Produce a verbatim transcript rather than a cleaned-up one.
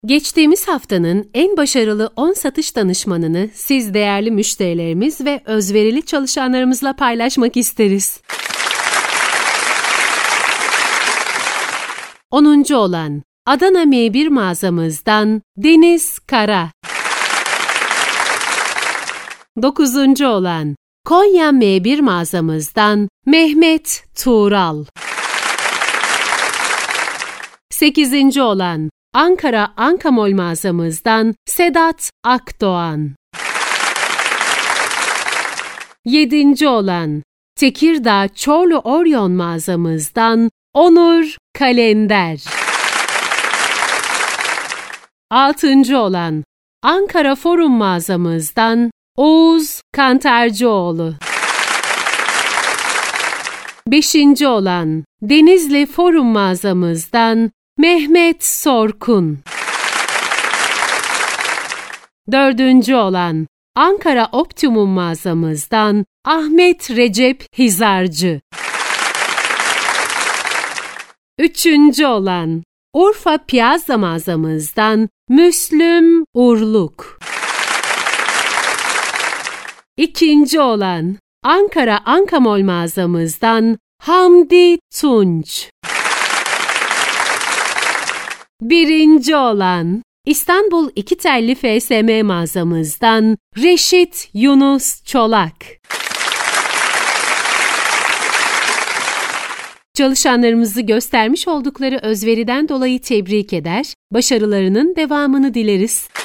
Geçtiğimiz haftanın en başarılı on satış danışmanını siz değerli müşterilerimiz ve özverili çalışanlarımızla paylaşmak isteriz. onuncu olan Adana M bir mağazamızdan Deniz Kara. dokuzuncu olan Konya M bir mağazamızdan Mehmet Tuğral. sekizinci olan Ankara Ankamol mağazamızdan Sedat Akdoğan. yedinci olan Tekirdağ Çorlu Orion mağazamızdan Onur Kalender. altıncı olan Ankara Forum mağazamızdan Oğuz Kantarcıoğlu. beşinci olan Denizli Forum mağazamızdan Mehmet Sorkun. dördüncü olan Ankara Optimum mağazamızdan Ahmet Recep Hizarcı. üçüncü olan Urfa Piazza mağazamızdan Müslüm Urluk. İkinci olan Ankara Ankamol mağazamızdan Hamdi Tunç. Birinci olan İstanbul İkitelli F S M mağazamızdan Reşit Yunus Çolak. Çalışanlarımızı göstermiş oldukları özveriden dolayı tebrik eder, başarılarının devamını dileriz.